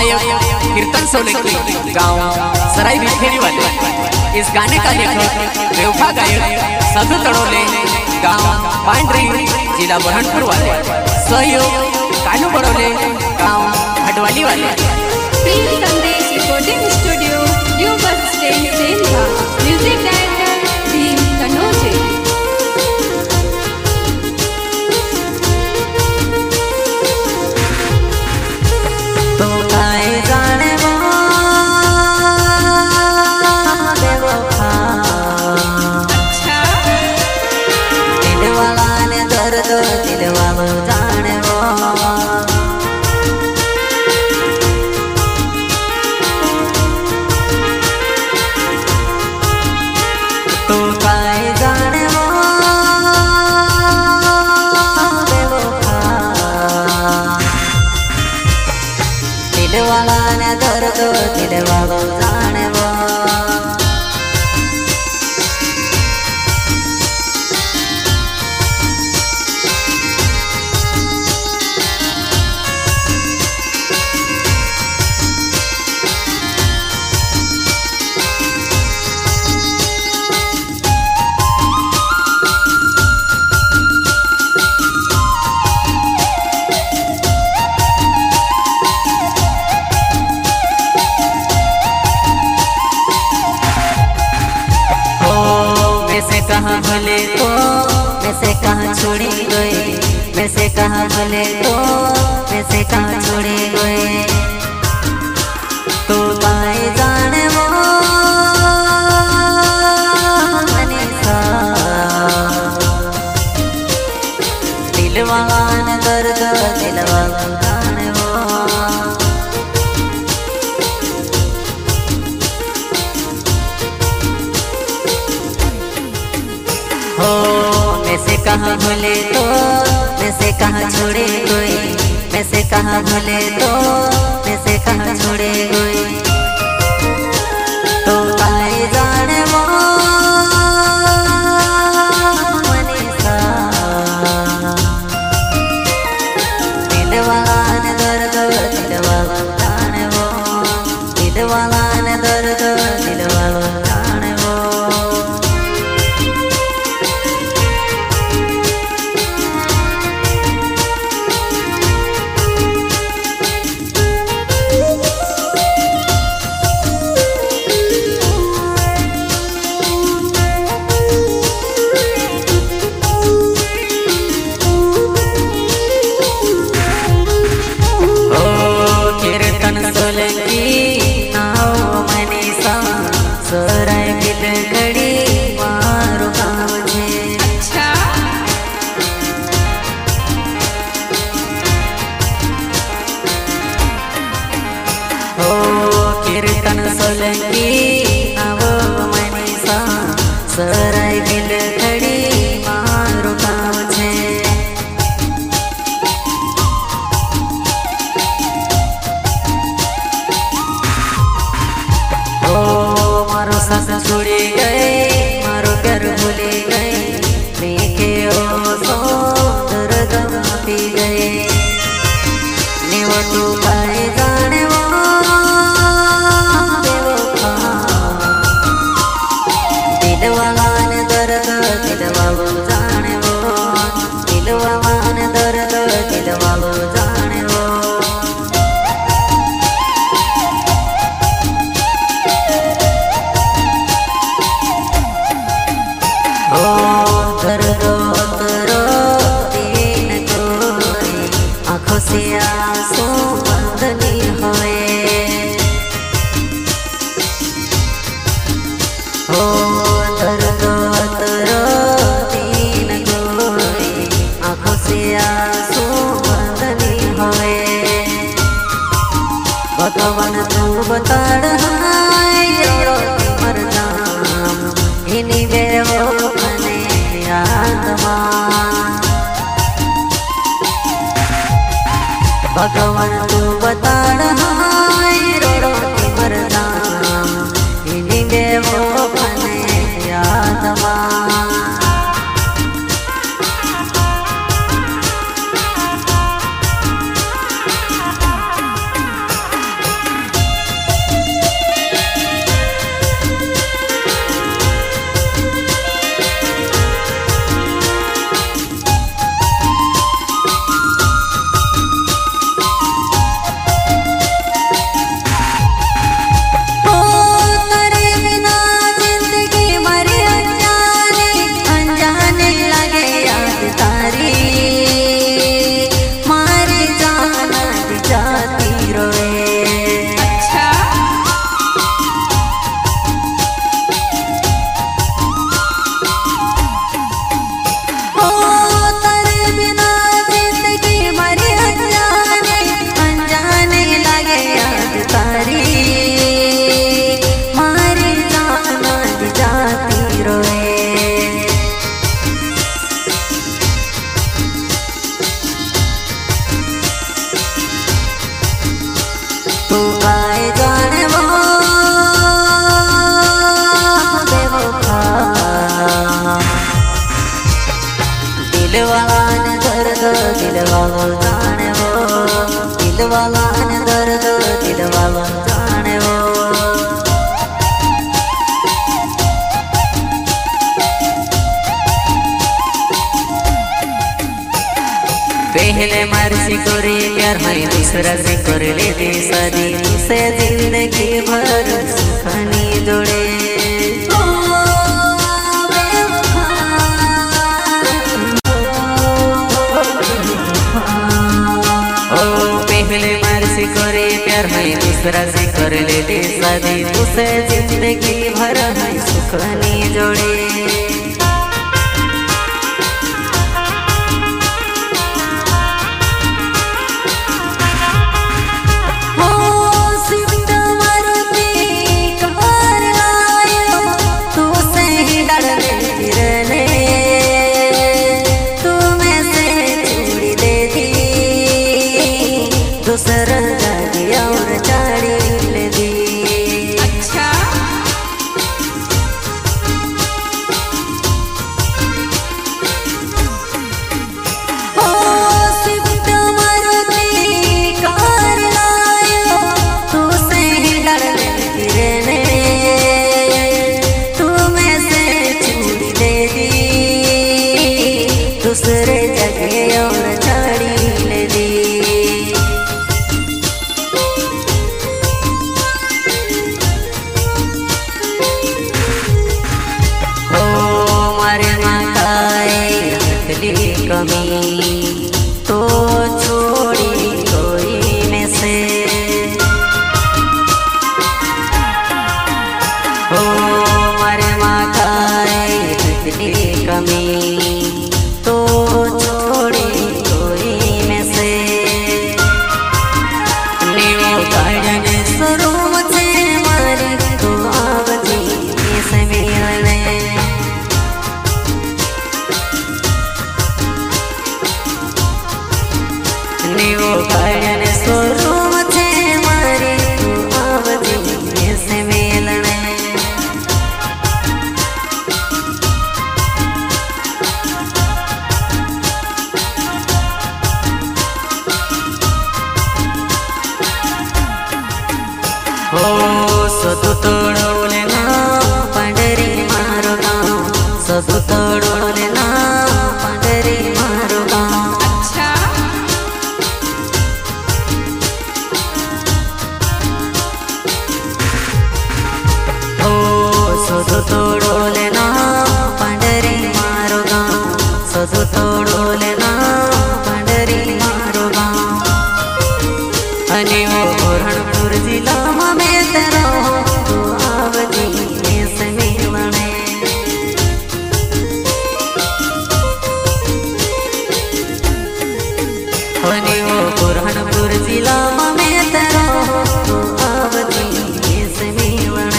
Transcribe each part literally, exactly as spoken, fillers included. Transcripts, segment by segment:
गायक कीर्तन सोलंकी, गांव सराय बिखेरी वाले। इस गाने का लेखक बेवफा गायक साधु तड़ोले, गांव पांडरी, जिला बुरहानपुर वाले। सहयोग कानू बड़ोले, गांव हडवाली वाले। Prem Sandesh recording studio, new bus stand, सेंधा। Music director Bhim Kanoje. तो काए जाने वो बेवफा, अच्छा दिल वाला ने दर्द दिल वाला जाने वो। तो काए जाने वो बेवफा, दिल वाला ने दर्द दिल वाला जाने वो। कहाँ भले तो मैं से कहाँ छोड़ी गई, मैं से कहाँ भले तो मैं से कहाँ छोड़ी गई। तो पाए जाने वो मनीषा, दिल वाला ने दर्द दिल वाला जाने वो। हो मैं से कहाँ भूले तो मैं से कहाँ छोड़े गई, मैं से कहाँ भूले तो मैं से कहाँ छोड़े गई। तो पाए जाने वो मनीषा, दिल वाला ने दर्द दिल वाला जाने वो, दिल वाला ने दर्द दिल वाला जाने वो। कीर्तन सोलंकी आवो मनीषा, सराय बिल खड़ी मारो गाँव छे। ओ मारो सास छोड़ी गए, मारो घर भूली गई, देखे ओ सो दर्द पी गए। नेवो तू पाए जाने वो दिल वाला ने दर्द दिल वाला जाने वो, दिल वाला ने दर्द दिल वाला जाने वो। ओ दर्द करो दिन कोई, आँखों से आंसू बंद नहीं होए। ओ भगवान तू बताड़ मर नाम इन्हीं बेवो मने आत्मा। भगवान तू बताड़ मर नाम इन्हीं बेवो मने आत्मा। वाला ने दर्द दिल वाला जाने वो पहले मार से करे प्यार मैं दूसरा से कर ले दे शादी से जिंदगी भर सुखानी जोड़े पहले मार से करे प्यार मैं दूसरा से कर ले दे शादी से जिंदगी भर मैं सुखानी जोड़े दूसरे जगह और छाड़ी ले दी हो मारे माताए हथली कमी तो छोड़ी कोई में से हो मारे माताए हथली कमी तो छोड़ी कोई में से नीवो गायन स्वरूप से मारी तो आवजी से मिलने नीवो गायन स्वरूप से मारी तो आवजी से मिलने हो सदु तोड़ोले ना पंडरी मारो गाँव सदु तोड़ोले ना पंडरी मारो गाँव अच्छा हो सदु तोड़ोले ना पंडरी मारो गाँव सदु तोड़ोले ना पंडरी मारो गाँव अनि वो बुरहानपुर जिला में तेरा तो आवजी से मिलने अनि वो बुरहानपुर जिला में तेरा तो आवजी से मिलने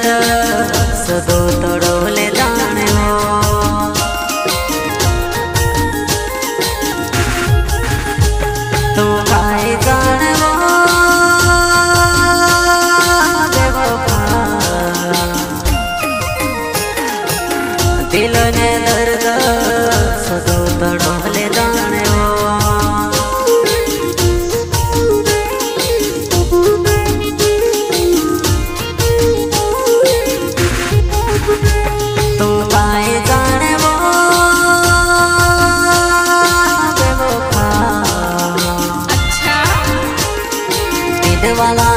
दर्द सदो तड़ोले जाने वो तू आए जाने वो बेवफा दिल ने दर्द सदो तड़ोले जाने वो वाला